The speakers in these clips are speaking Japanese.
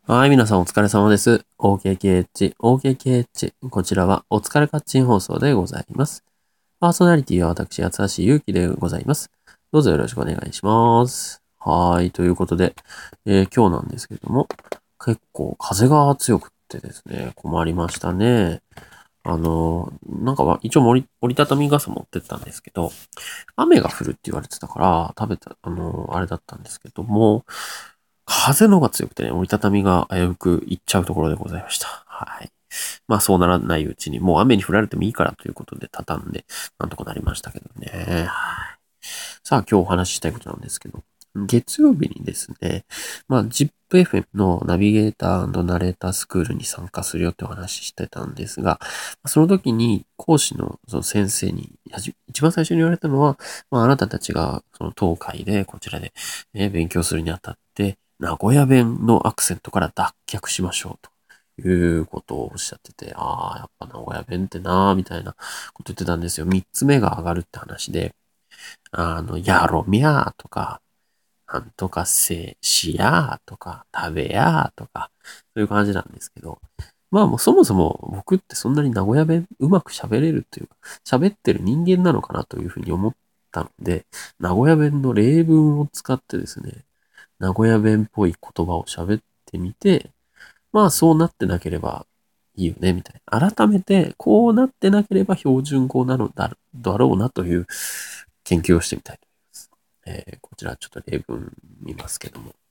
はい、皆さんお疲れ様です。OKKH。こちらはお疲れカッチン放送でございます。パーソナリティは私、八橋ゆうきでございます。どうぞよろしくお願いします。はい、ということで、今日なんですけれども、結構風が強くってですね、困りましたね。一応折りたたみ傘持ってったんですけど、雨が降るって言われてたから、あれだったんですけども、風のが強くてね、折りたたみが危うく行っちゃうところでございました。はい。まあそうならないうちに、もう雨に降られてもいいからということで畳んで、なんとかなりましたけどね。はい。さあ今日お話ししたいことなんですけど、月曜日にですね、ZIPFM のナビゲーターナレータースクールに参加するよってお話ししてたんですが、その時に講師のその先生に、一番最初に言われたのは、あなたたちがその東海でこちらで、勉強するにあたって、名古屋弁のアクセントから脱却しましょうということをおっしゃってて、やっぱ名古屋弁ってなみたいなこと言ってたんですよ。三つ目が上がるって話で、やろみゃーとか、なんとかしやーとか、食べやーとか、そういう感じなんですけど、もうそもそも僕ってそんなに名古屋弁うまく喋れるというか、喋ってる人間なのかなというふうに思ったので、名古屋弁の例文を使ってですね、名古屋弁っぽい言葉を喋ってみて、そうなってなければいいよね、みたいな。改めて、こうなってなければ標準語なのだろうなという研究をしてみたいと思います。こちらちょっと例文見ますけども。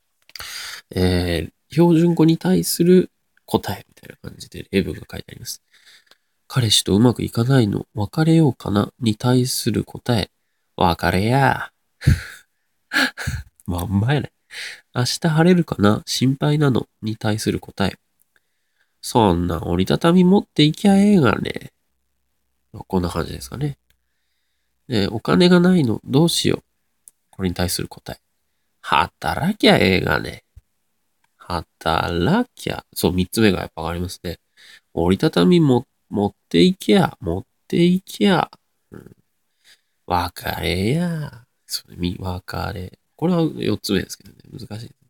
標準語に対する答えみたいな感じで例文が書いてあります。彼氏とうまくいかないの、別れようかなに対する答え。別れや。まんまやね。明日晴れるかな心配なのに対する答え。そんな折りたたみ持っていきゃええがね。こんな感じですかね。お金がないのどうしよう。これに対する答え。働きゃええがね。働きゃ。そう、三つ目がやっぱ上がりますね。折りたたみ持っていきゃ。持っていきゃ。うん、別れや。別れ。これは四つ目ですけどね。難しいですね。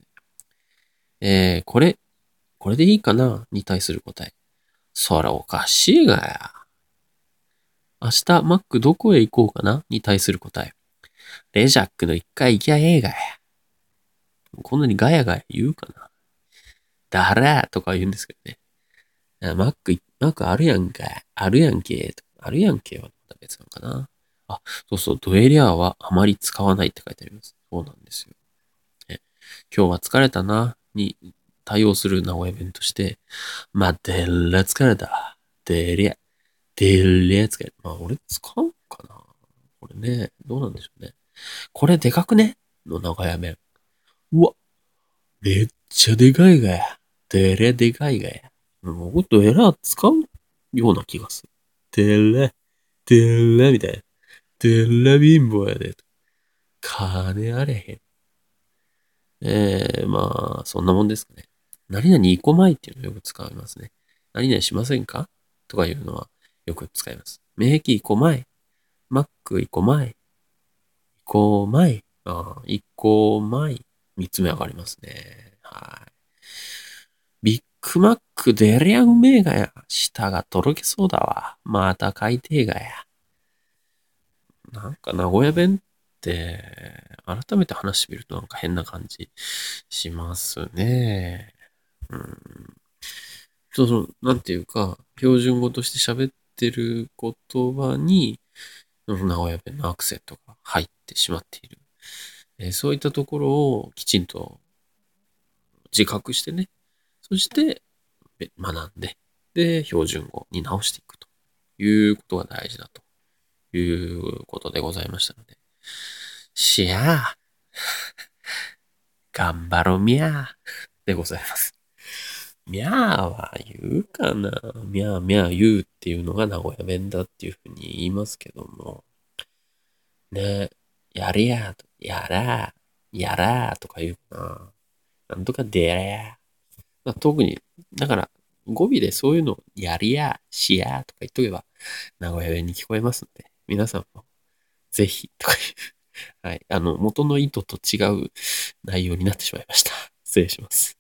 これでいいかなに対する答え。そらおかしいがや。明日マックどこへ行こうかなに対する答え。レジャックの一回行きゃええがや。こんなにガヤガヤ言うかな。だらーとか言うんですけどね。マックあるやんか。あるやんけ。あるやんけはまた別なのかな。そうそう、ドエリアはあまり使わないって書いてあります。そうなんですよ。今日は疲れたな、に対応する名古屋弁として、でら疲れた。でりゃ、でりゃ疲れた。俺使うかなこれね、どうなんでしょうね。これでかくねの名古屋弁。うわ、めっちゃでかいがや。でれでかいがや。もっとエラー使うような気がする。でれみたいな。でれ貧乏やで。金あれへん。そんなもんですかね。何々行こまいっていうのをよく使いますね。何々しませんかとかいうのはよく使います。免疫行こまい。マック行こまい。行こまい。行こまい。三つ目上がりますね。はい。ビッグマックでりゃうめえがや。舌がとろけそうだわ。また買いてえがや。なんか名古屋弁って、改めて話してみるとなんか変な感じしますね。うん。なんていうか、標準語として喋ってる言葉に、名古屋弁のアクセントが入ってしまっている。そういったところをきちんと自覚してね、そして学んで、で、標準語に直していくということが大事だということでございましたので、しゃあ、頑張ろみゃーでございます。みゃーは言うかなみゃーみゃー言うっていうのが名古屋弁だっていうふうに言いますけども、ね、やれやー、やらーとか言うかな。なんとかでやー。特に、だから語尾でそういうのをやりや、しやとか言っとけば、名古屋弁に聞こえますので、皆さんもぜひ、とかいう、はい、元の意図と違う内容になってしまいました。失礼します。